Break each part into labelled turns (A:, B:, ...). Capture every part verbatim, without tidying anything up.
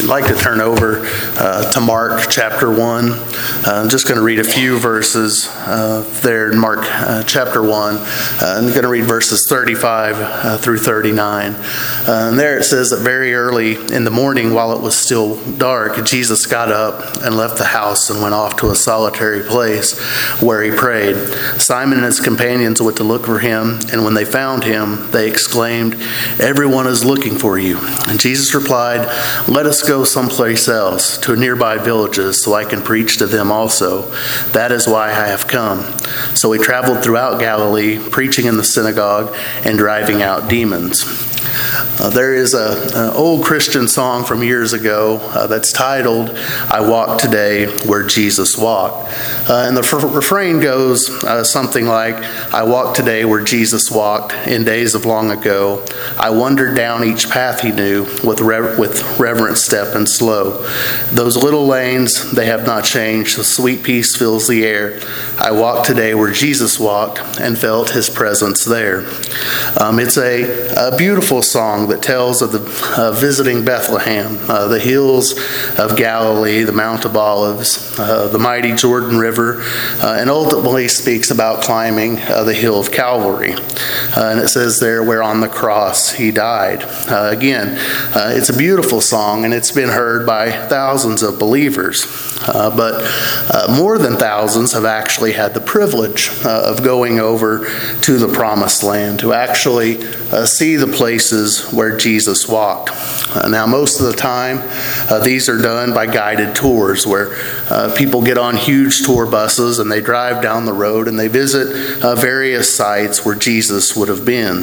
A: I'd like to turn over uh, to Mark chapter one. Uh, I'm just going to read a few verses uh, there in Mark uh, chapter one. Uh, I'm going to read verses thirty-five uh, through thirty-nine. Uh, and there it says that very early in the morning, while it was still dark, Jesus got up and left the house and went off to a solitary place where he prayed. Simon and his companions went to look for him, and when they found him, they exclaimed, "Everyone is looking for you." And Jesus replied, "Let us go someplace else, to nearby villages, so I can preach to them also. That is why I have come." So he traveled throughout Galilee, preaching in the synagogue and driving out demons. Uh, there is an old Christian song from years ago uh, that's titled, "I Walk Today Where Jesus Walked." Uh, and the f- refrain goes uh, something like, "I walk today where Jesus walked in days of long ago. I wandered down each path he knew with, rev- with reverent step and slow. Those little lanes, they have not changed. The sweet peace fills the air. I walk today where Jesus walked and felt his presence there." Um, it's a, a beautiful song that tells of the uh, visiting Bethlehem, uh, the hills of Galilee, the Mount of Olives, uh, the mighty Jordan River, uh, and ultimately speaks about climbing uh, the hill of Calvary. Uh, and it says there, where on the cross he died. Uh, again, uh, it's a beautiful song, and it's been heard by thousands of believers. Uh, but uh, more than thousands have actually had the privilege uh, of going over to the Promised Land, to actually uh, see the places where Jesus walked. Uh, now, most of the time, uh, these are done by guided tours where uh, people get on huge tour buses and they drive down the road and they visit uh, various sites where Jesus would have been.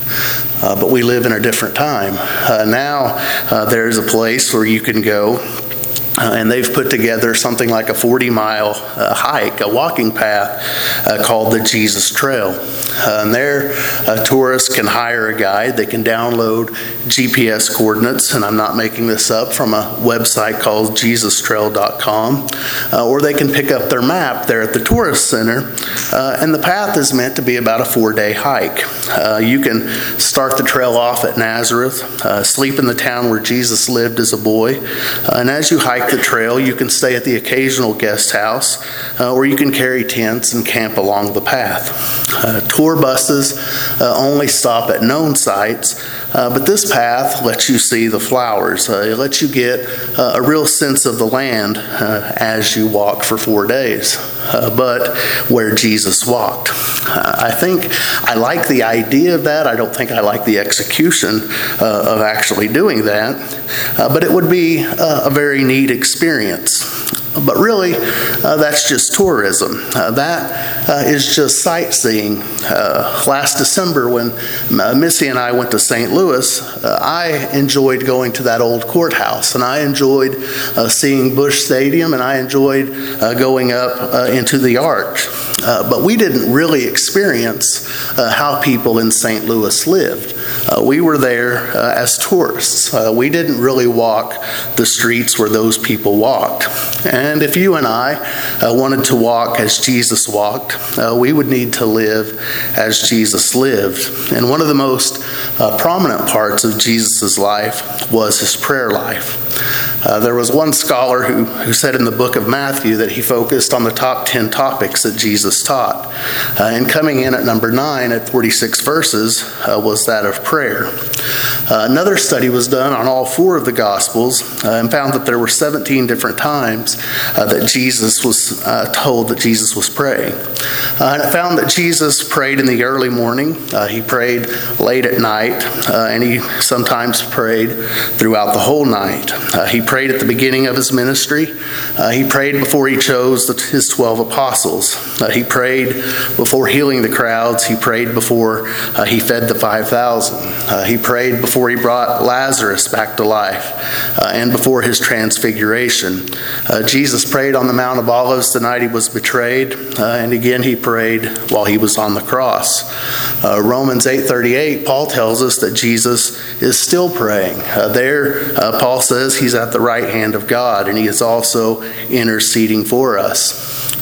A: Uh, but we live in a different time. Uh, now, uh, there's a place where you can go. Uh, and they've put together something like a forty-mile uh, hike, a walking path uh, called the Jesus Trail. Uh, and there, uh, tourists can hire a guide. They can download G P S coordinates, and I'm not making this up, from a website called jesus trail dot com. Uh, or they can pick up their map there at the tourist center. Uh, and the path is meant to be about a four-day hike. Uh, you can start the trail off at Nazareth, uh, sleep in the town where Jesus lived as a boy. Uh, and as you hike the trail, you can stay at the occasional guest house, uh, or you can carry tents and camp along the path. Uh, tour buses uh, only stop at known sites, uh, but this path lets you see the flowers. Uh, it lets you get uh, a real sense of the land uh, as you walk for four days. Uh, but where Jesus walked. Uh, I think I like the idea of that. I don't think I like the execution uh, of actually doing that. Uh, but it would be uh, a very neat experience. But really, uh, that's just tourism. Uh, that uh, is just sightseeing. Uh, last December, when uh, Missy and I went to Saint Louis, uh, I enjoyed going to that old courthouse, and I enjoyed uh, seeing Busch Stadium, and I enjoyed uh, going up uh, into the Arch. Uh, but we didn't really experience uh, how people in Saint Louis lived. Uh, we were there uh, as tourists. Uh, we didn't really walk the streets where those people walked. And if you and I uh, wanted to walk as Jesus walked, uh, we would need to live as Jesus lived. And one of the most uh, prominent parts of Jesus' life was his prayer life. Uh, there was one scholar who, who said in the book of Matthew that he focused on the top ten topics that Jesus taught. Uh, and coming in at number nine at forty-six verses uh, was that of prayer. Uh, another study was done on all four of the Gospels uh, and found that there were seventeen different times uh, that Jesus was uh, told that Jesus was praying. Uh, and it found that Jesus prayed in the early morning, uh, he prayed late at night, uh, and he sometimes prayed throughout the whole night. Uh, he prayed at the beginning of his ministry. Uh, he prayed before he chose the, his twelve apostles. Uh, he prayed before healing the crowds. He prayed before uh, he fed the five thousand. Uh, he prayed before he brought Lazarus back to life, uh, and before his transfiguration. Uh, Jesus prayed on the Mount of Olives the night he was betrayed, uh, and again he prayed while he was on the cross. Uh, Romans eight thirty-eight, Paul tells us that Jesus is still praying. Uh, there, uh, Paul says he's at the right hand of God, and he is also interceding for us.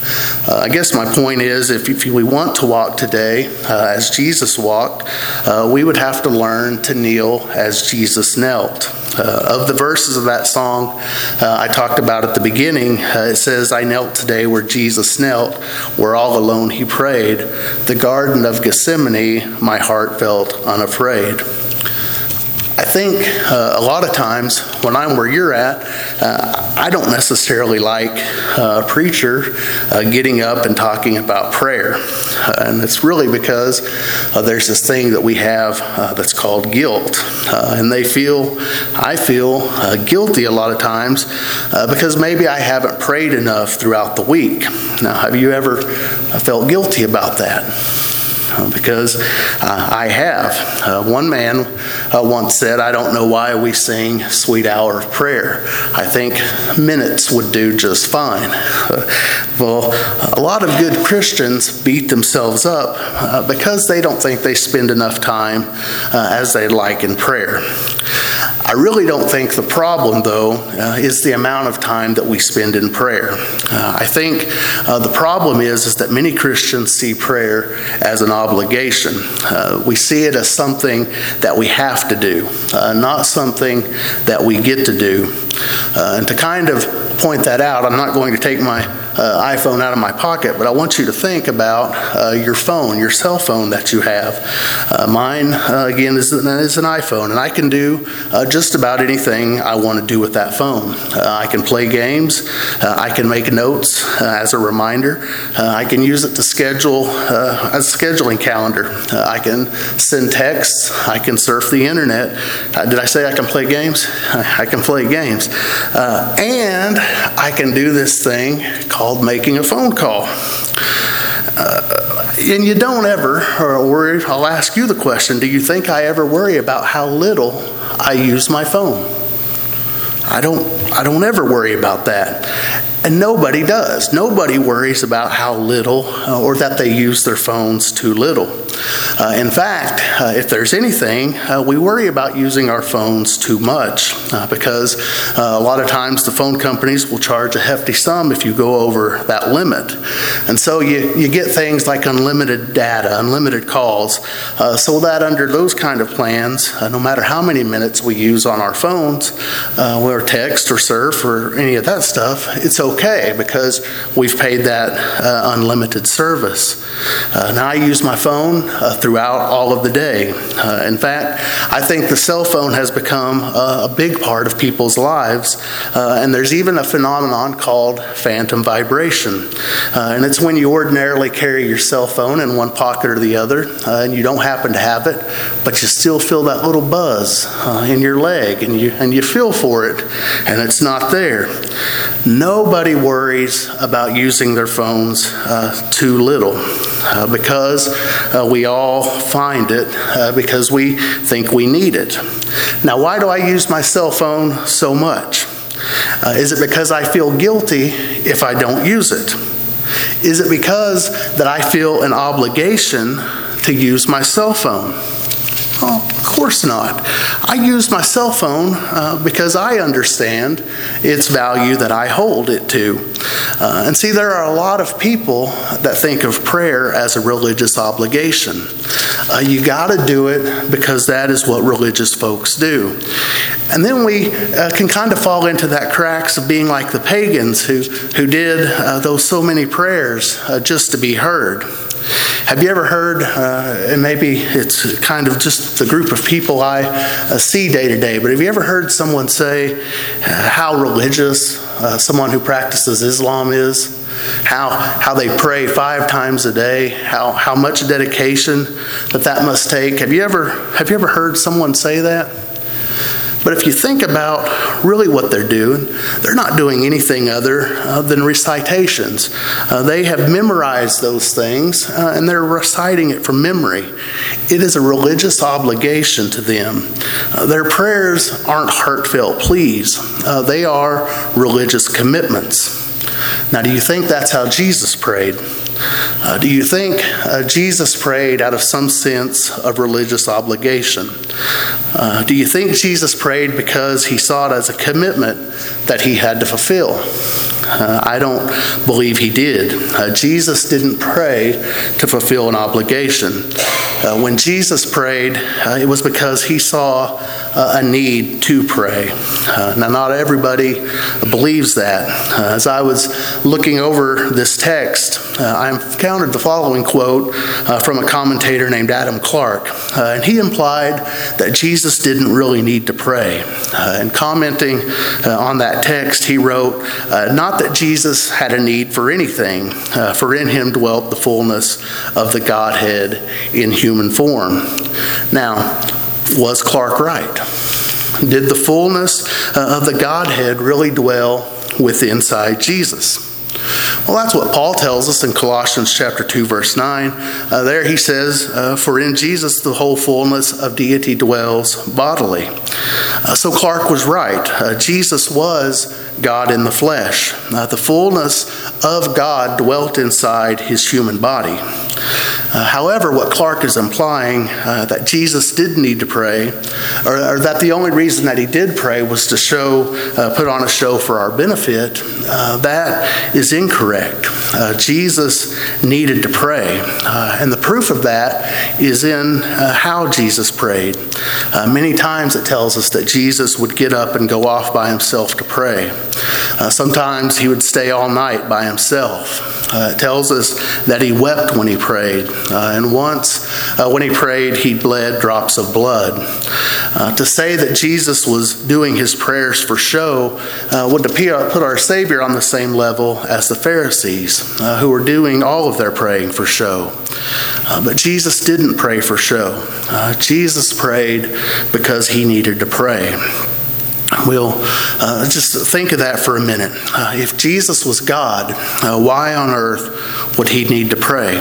A: Uh, I guess my point is, if, if we want to walk today uh, as Jesus walked, uh, we would have to learn to kneel as Jesus knelt. Uh, of the verses of that song uh, I talked about at the beginning, uh, it says, I knelt today where Jesus knelt, where all alone he prayed. The Garden of Gethsemane, my heart felt unafraid. I think uh, a lot of times when I'm where you're at, uh, I don't necessarily like uh, a preacher uh, getting up and talking about prayer. Uh, and it's really because uh, there's this thing that we have uh, that's called guilt. Uh, and they feel, I feel uh, guilty a lot of times uh, because maybe I haven't prayed enough throughout the week. Now, have you ever felt guilty about that? Because uh, I have. Uh, one man uh, once said, I don't know why we sing Sweet Hour of Prayer. I think minutes would do just fine. Uh, well, a lot of good Christians beat themselves up uh, because they don't think they spend enough time uh, as they'd like in prayer. I really don't think the problem, though, uh, is the amount of time that we spend in prayer. Uh, I think uh, the problem is, is that many Christians see prayer as an obligation. Uh, we see it as something that we have to do, uh, not something that we get to do. Uh, and to kind of point that out, I'm not going to take my uh, iPhone out of my pocket, but I want you to think about uh, your phone, your cell phone that you have. Uh, mine, uh, again, is an, is an iPhone, and I can do uh, just about anything I want to do with that phone. Uh, I can play games. Uh, I can make notes uh, as a reminder. Uh, I can use it to schedule uh, as a scheduling calendar. Uh, I can send texts. I can surf the internet. Uh, did I say I can play games? I can play games. Uh, and I can do this thing called making a phone call. Uh, and you don't ever worry, I'll ask you the question, do you think I ever worry about how little I use my phone? I don't, I don't ever worry about that. And nobody does. Nobody worries about how little uh, or that they use their phones too little. Uh, in fact, uh, if there's anything, uh, we worry about using our phones too much uh, because uh, a lot of times the phone companies will charge a hefty sum if you go over that limit. And so you, you get things like unlimited data, unlimited calls, uh, so that under those kind of plans, uh, no matter how many minutes we use on our phones, uh, or text or surf or any of that stuff, it's okay because we've paid that uh, unlimited service. Uh, now I use my phone uh, throughout all of the day. Uh, in fact, I think the cell phone has become uh, a big part of people's lives, uh, and there's even a phenomenon called phantom vibration. Uh, and it's when you ordinarily carry your cell phone in one pocket or the other, uh, and you don't happen to have it, but you still feel that little buzz uh, in your leg, and you and you feel for it, and it's not there. Nobody worries about using their phones uh, too little uh, because uh, we all find it uh, because we think we need it. Now, why do I use my cell phone so much? Uh, is it because I feel guilty if I don't use it? Is it because that I feel an obligation to use my cell phone? Oh, of course not. I use my cell phone uh, because I understand its value that I hold it to. Uh, and see, there are a lot of people that think of prayer as a religious obligation. Uh, you got to do it because that is what religious folks do. And then we uh, can kind of fall into that cracks of being like the pagans who, who did uh, those so many prayers uh, just to be heard. Have you ever heard, uh, and maybe it's kind of just the group of people I uh, see day to day, but have you ever heard someone say uh, how religious uh, someone who practices Islam is? How how they pray five times a day, how, how much dedication that that must take? Have you ever have you ever heard someone say that? But if you think about really what they're doing, they're not doing anything other uh, than recitations. Uh, they have memorized those things, uh, and they're reciting it from memory. It is a religious obligation to them. Uh, their prayers aren't heartfelt pleas. Uh, they are religious commitments. Now, do you think that's how Jesus prayed? Uh, do you think uh, Jesus prayed out of some sense of religious obligation? Uh, do you think Jesus prayed because he saw it as a commitment that he had to fulfill? Uh, I don't believe he did. Uh, Jesus didn't pray to fulfill an obligation. Uh, when Jesus prayed, uh, it was because he saw uh, a need to pray. Uh, now, not everybody believes that. Uh, as I was looking over this text, uh, I encountered the following quote uh, from a commentator named Adam Clark. Uh, and he implied that Jesus didn't really need to pray. Uh, and commenting uh, on that text, he wrote, uh, not that Jesus had a need for anything, uh, for in him dwelt the fullness of the Godhead in human form. Now, was Clark right? Did the fullness uh, of the Godhead really dwell within inside Jesus? Well, that's what Paul tells us in Colossians chapter two, verse nine. Uh, there he says, uh, for in Jesus the whole fullness of deity dwells bodily. Uh, so Clark was right. Uh, Jesus was God in the flesh. Uh, the fullness of God dwelt inside his human body. Uh, however, what Clark is implying, uh, that Jesus did need to pray, or, or that the only reason that he did pray was to show, uh, put on a show for our benefit, uh, that is incorrect. Uh, Jesus needed to pray. Uh, and the proof of that is in uh, how Jesus prayed. Uh, many times it tells us that Jesus would get up and go off by himself to pray. Uh, sometimes he would stay all night by himself. Uh, it tells us that he wept when he prayed. Uh, and once uh, when he prayed, he bled drops of blood. Uh, to say that Jesus was doing his prayers for show uh, would put our Savior on the same level as the Pharisees, uh, who were doing all of their praying for show. Uh, but Jesus didn't pray for show. Uh, Jesus prayed because he needed to pray. We'll uh, just think of that for a minute. Uh, if Jesus was God, uh, why on earth would he need to pray?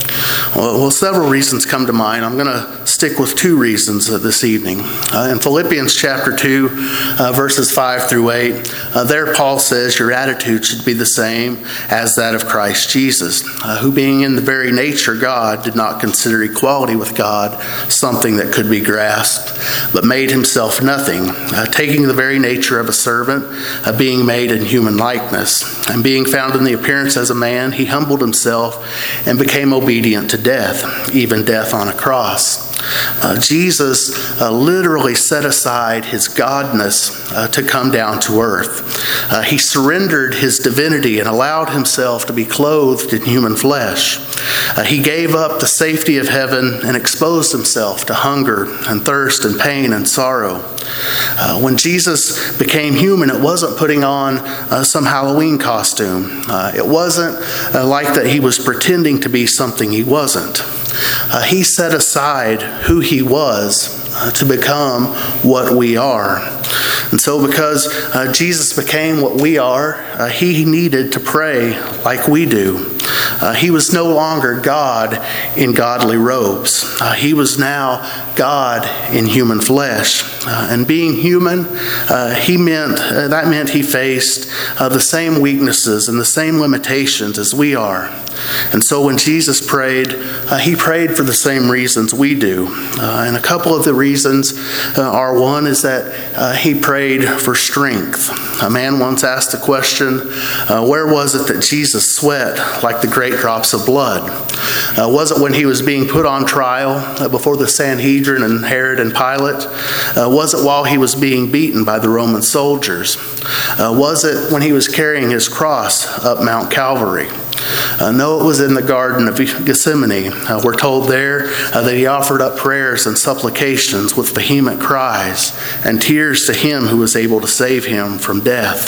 A: Well, well, several reasons come to mind. I'm going to stick with two reasons uh, this evening. Uh, in Philippians chapter two, uh, verses five through eight, uh, there Paul says, your attitude should be the same as that of Christ Jesus, uh, who being in the very nature God, did not consider equality with God something that could be grasped, but made himself nothing, uh, taking the very nature of a servant, uh, being made in human likeness. And being found in the appearance as a man, he humbled himself and became obedient to death, even death on a cross. Uh, Jesus uh, literally set aside his godness uh, to come down to earth. Uh, he surrendered his divinity and allowed himself to be clothed in human flesh. Uh, he gave up the safety of heaven and exposed himself to hunger and thirst and pain and sorrow. Uh, when Jesus became human, it wasn't putting on uh, some Halloween costume. Uh, it wasn't uh, like that he was pretending to be something he wasn't. Uh, he set aside who he was uh, to become what we are. And so because uh, Jesus became what we are, uh, he needed to pray like we do. Uh, he was no longer God in godly robes. Uh, he was now God in human flesh. Uh, and being human, uh, he meant uh, that meant he faced uh, the same weaknesses and the same limitations as we are. And so when Jesus prayed, uh, he prayed for the same reasons we do. Uh, and a couple of the reasons uh, are, one is that uh, he prayed for strength. A man once asked the question, uh, where was it that Jesus sweat like the great drops of blood? Uh, was it when he was being put on trial uh, before the Sanhedrin and Herod and Pilate? Uh, was it while he was being beaten by the Roman soldiers? Uh, was it when he was carrying his cross up Mount Calvary? Uh, no, it was in the Garden of Gethsemane. Uh, we're told there uh, that he offered up prayers and supplications with vehement cries and tears to him who was able to save him from death.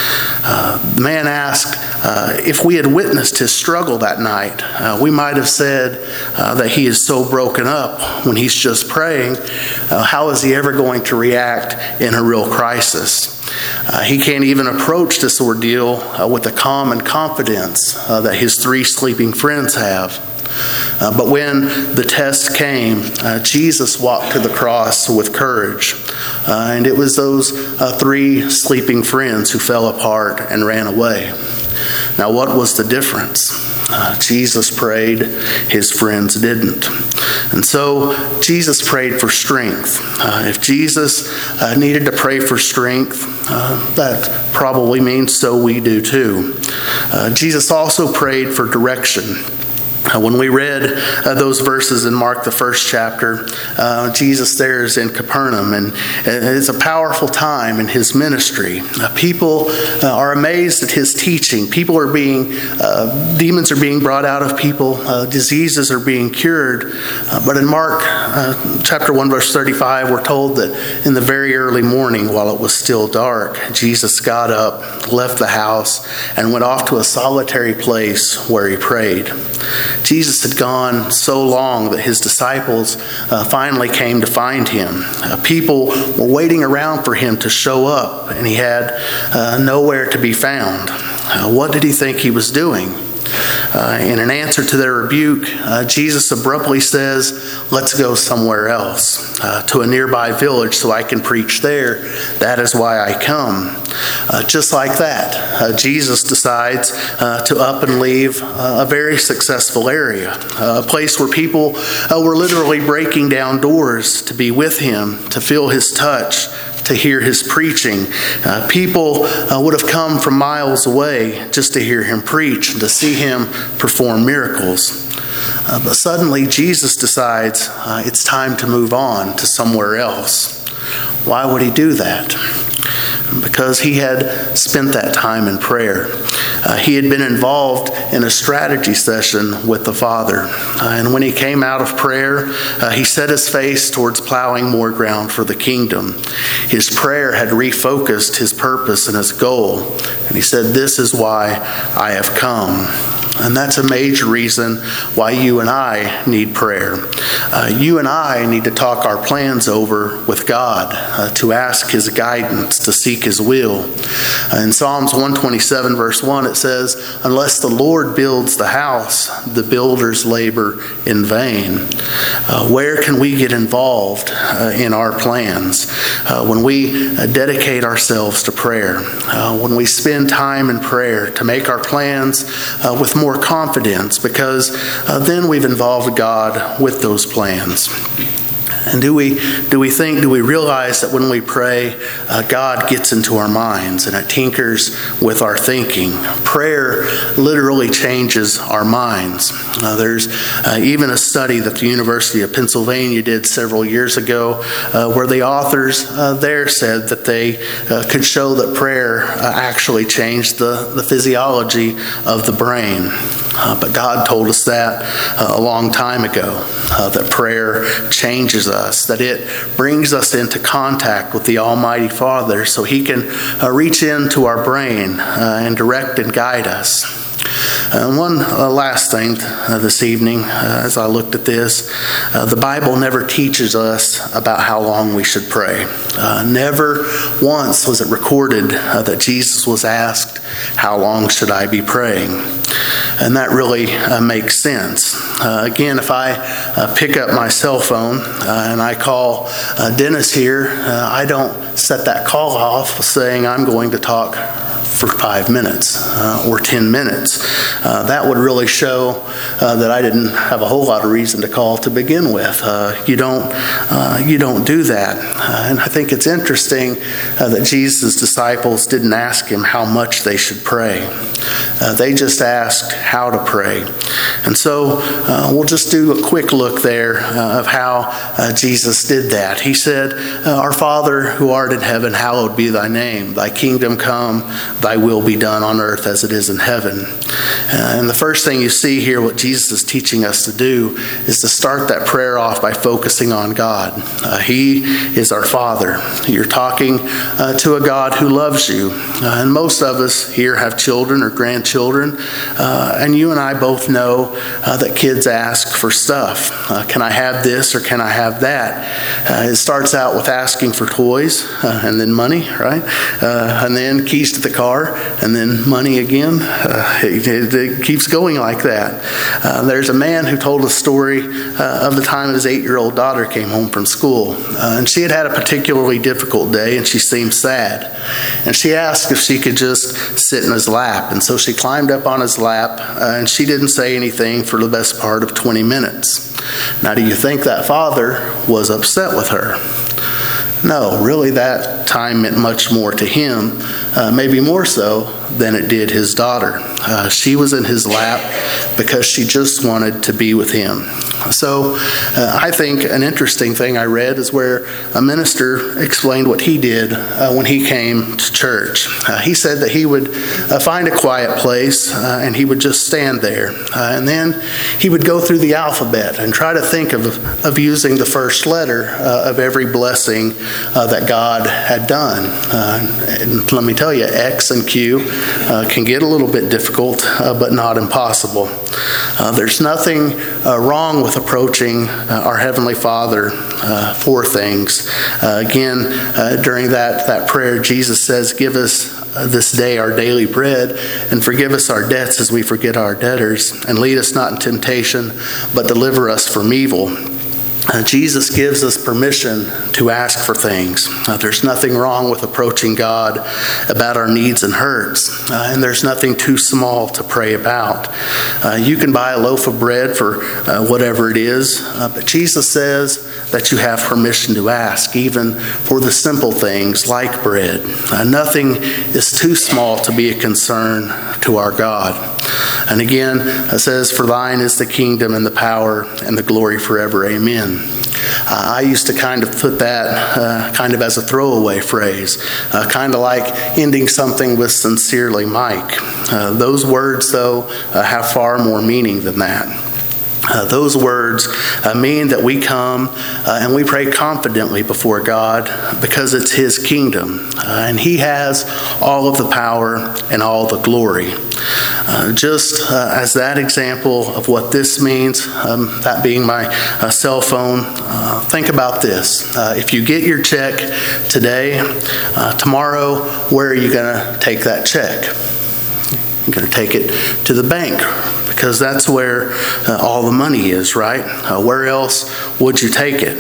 A: Uh, the man asked uh, if we had witnessed his struggle that night. Uh, we might have said uh, that he is so broken up when he's just praying. Uh, how is he ever going to react in a real crisis? Uh, he can't even approach this ordeal uh, with the calm and confidence uh, that his three sleeping friends have. Uh, but when the test came, uh, Jesus walked to the cross with courage. Uh, and it was those uh, three sleeping friends who fell apart and ran away. Now, what was the difference? Uh, Jesus prayed, his friends didn't. And so Jesus prayed for strength. Uh, if Jesus uh, needed to pray for strength, uh, that probably means so we do too. Uh, Jesus also prayed for direction. Uh, when we read uh, those verses in Mark, the first chapter, uh, Jesus there is in Capernaum, and it's a powerful time in his ministry. Uh, people uh, are amazed at his teaching. People are being, uh, demons are being brought out of people. Uh, diseases are being cured. Uh, but in Mark uh, chapter one, verse thirty-five, we're told that in the very early morning, while it was still dark, Jesus got up, left the house, and went off to a solitary place where he prayed. Jesus had gone so long that his disciples uh, finally came to find him. Uh, people were waiting around for him to show up, and he had uh, nowhere to be found. Uh, what did he think he was doing? Uh, in an answer to their rebuke, uh, Jesus abruptly says, "Let's go somewhere else, uh, to a nearby village so I can preach there. That is why I come." Uh, just like that, uh, Jesus decides uh, to up and leave uh, a very successful area, uh, a place where people uh, were literally breaking down doors to be with him, to feel his touch, to hear his preaching. Uh, people uh, would have come from miles away just to hear him preach and to see him perform miracles. Uh, but suddenly Jesus decides uh, it's time to move on to somewhere else. Why would he do that? Because he had spent that time in prayer. Uh, he had been involved in a strategy session with the Father. Uh, and when he came out of prayer, uh, he set his face towards plowing more ground for the kingdom. His prayer had refocused his purpose and his goal. And he said, "This is why I have come." And that's a major reason why you and I need prayer. Uh, you and I need to talk our plans over with God, uh, to ask his guidance, to seek his will. Uh, in Psalms one twenty-seven, verse one, it says, "Unless the Lord builds the house, the builders labor in vain." Uh, where can we get involved uh, in our plans? Uh, when we uh, dedicate ourselves to prayer, uh, when we spend time in prayer to make our plans uh, with more confidence, because uh, then we've involved God with those plans. And do we do we think, do we realize that when we pray, uh, God gets into our minds and it tinkers with our thinking? Prayer literally changes our minds. Uh, there's uh, even a study that the University of Pennsylvania did several years ago uh, where the authors uh, there said that they uh, could show that prayer uh, actually changed the, the physiology of the brain. Uh, but God told us that uh, a long time ago, uh, that prayer changes us, that it brings us into contact with the Almighty Father so he can uh, reach into our brain uh, and direct and guide us. And one uh, last thing uh, this evening, uh, as I looked at this, uh, the Bible never teaches us about how long we should pray. Uh, never once was it recorded uh, that Jesus was asked, "How long should I be praying?" And that really uh, makes sense. Uh, again, if I uh, pick up my cell phone uh, and I call uh, Dennis here, uh, I don't set that call off saying I'm going to talk for five minutes uh, or ten minutes. Uh, that would really show uh, that I didn't have a whole lot of reason to call to begin with. Uh, you don't uh, you don't do that. Uh, and I think it's interesting uh, that Jesus' disciples didn't ask him how much they should pray. Uh, they just asked how to pray. And so uh, we'll just do a quick look there uh, of how uh, Jesus did that. He said, uh, "Our Father who art in heaven, hallowed be thy name. Thy kingdom come, thy will be done on earth as it is in heaven." Uh, and the first thing you see here, what Jesus is teaching us to do, is to start that prayer off by focusing on God. Uh, he is our Father. You're talking uh, to a God who loves you. Uh, and most of us here have children or grandchildren. Uh, and you and I both know uh, that kids ask for stuff. Uh, can I have this or can I have that? Uh, it starts out with asking for toys uh, and then money, right? Uh, and then keys to the car. car, and then money again. Uh, it, it, it keeps going like that. Uh, there's a man who told a story uh, of the time his eight-year-old daughter came home from school, uh, and she had had a particularly difficult day, and she seemed sad. And she asked if she could just sit in his lap, and so she climbed up on his lap, uh, and she didn't say anything for the best part of twenty minutes. Now, do you think that father was upset with her? No, really that time meant much more to him, uh, maybe more so than it did his daughter. Uh, she was in his lap because she just wanted to be with him. So uh, I think an interesting thing I read is where a minister explained what he did uh, when he came to church. Uh, he said that he would uh, find a quiet place uh, and he would just stand there. Uh, and then he would go through the alphabet and try to think of, of using the first letter uh, of every blessing uh, that God had done. Uh, and let me tell you, X and Q uh, can get a little bit difficult, uh, but not impossible. Uh, there's nothing uh, wrong with approaching uh, our Heavenly Father uh, for things. Uh, again, uh, during that, that prayer, Jesus says, give us uh, this day our daily bread, and forgive us our debts as we forget our debtors, and lead us not in temptation, but deliver us from evil. Uh, Jesus gives us permission to ask for things. Uh, there's nothing wrong with approaching God about our needs and hurts, uh, and there's nothing too small to pray about. Uh, you can buy a loaf of bread for uh, whatever it is, uh, but Jesus says that you have permission to ask, even for the simple things like bread. Uh, nothing is too small to be a concern to our God. And again, it says, for thine is the kingdom and the power and the glory forever. Amen. Uh, I used to kind of put that uh, kind of as a throwaway phrase, uh, kind of like ending something with sincerely, Mike. Uh, those words, though, uh, have far more meaning than that. Uh, those words uh, mean that we come uh, and we pray confidently before God because it's His kingdom, uh, and He has all of the power and all the glory. Uh, just uh, as that example of what this means, um, that being my uh, cell phone, uh, think about this. Uh, if you get your check today, uh, tomorrow, where are you going to take that check? You're going to take it to the bank, because that's where uh, all the money is, right? Uh, where else would you take it?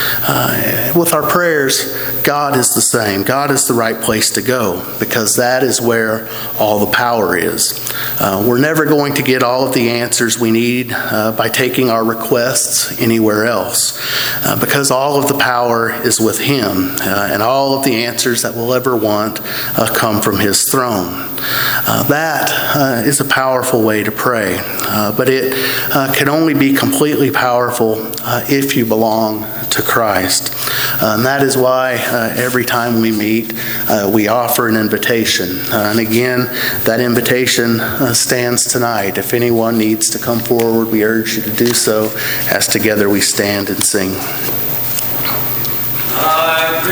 A: Uh, with our prayers, God is the same. God is the right place to go, because that is where all the power is. Uh, we're never going to get all of the answers we need uh, by taking our requests anywhere else, uh, because all of the power is with Him, uh, and all of the answers that we'll ever want uh, come from His throne. Uh, that uh, is a powerful way to pray, uh, but it uh, can only be completely powerful uh, if you belong to Christ. Uh, and that is why uh, every time we meet, uh, we offer an invitation. Uh, and again, that invitation uh, stands tonight. If anyone needs to come forward, we urge you to do so as together we stand and sing.